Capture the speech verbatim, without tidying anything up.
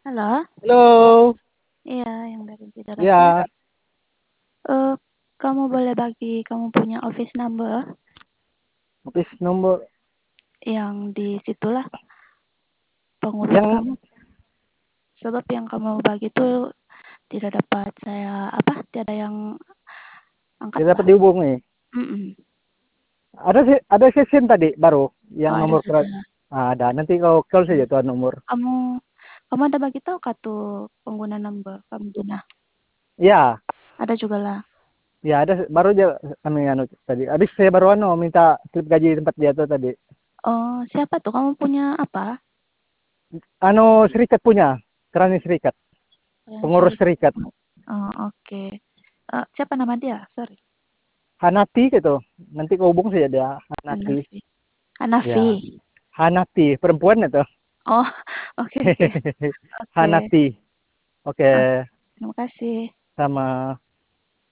Halo? Halo. Iya, yang dari Bidara Sales. Iya. Eh, kamu boleh bagi kamu punya office number Office nomor yang di situlah pengurus yang kamu. Sebab yang kamu bagi itu tidak dapat saya apa? Tidak ada yang angkat tidak lah. dapat dihubungi. Mm-mm. Ada sih, ada session tadi baru Oh, yang ada nomor kerat. sudah. Ah, ada. Nanti kau call Hmm. saja tuh nomor. Kamu kamu ada bagi tahu kah tuh pengguna number kamu Dina? Ya, Ada juga lah. ya ada baru aja kami anu tadi. Habis saya baru anu minta slip gaji tempat dia tuh tadi. Oh, siapa tuh? Kamu punya apa? Anu serikat punya, kerani serikat, Yang pengurus seri. serikat. Oh, oke. Eh, siapa nama dia? Sorry. Hanati gitu. Nanti kau hubung saja dia, Hanati. Hanafi. Hanafi. Ya, Hanati, perempuan itu. Oh, oke oke. Oke. Hanati. Oke, Ah, terima kasih. sama